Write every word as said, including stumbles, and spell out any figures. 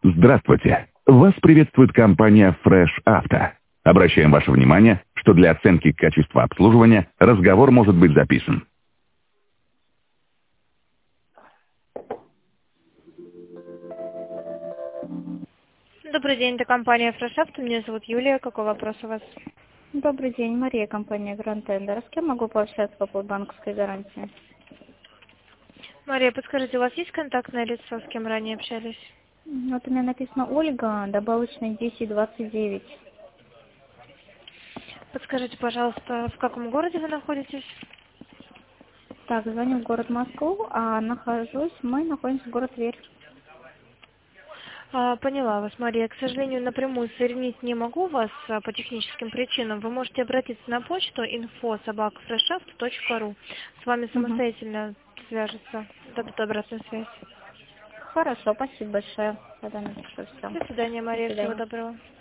Здравствуйте! Вас приветствует компания Fresh Auto. Обращаем ваше внимание, что для оценки качества обслуживания разговор может быть записан. Добрый день, это компания Fresh Auto. Меня зовут Юлия. Какой вопрос у вас? Добрый день, Мария, компания Grand Tender. С кем могу пообщаться по поводу банковской гарантии? Мария, подскажите, у вас есть контактное лицо, с кем ранее общались? Вот у меня написано Ольга, добавочный десять двадцать девять. Подскажите, пожалуйста, в каком городе вы находитесь? Так, звоню в город Москву, а нахожусь, мы находимся в город Тверь. А, поняла вас, Мария. К сожалению, напрямую соединить не могу вас а, по техническим причинам. Вы можете обратиться на почту инфо собака фреш авто точка ру. С вами Угу. самостоятельно свяжется, дадут обратную связь. Хорошо, спасибо большое. Тогда напишу все. До свидания, До Мария. Всего свидания. доброго.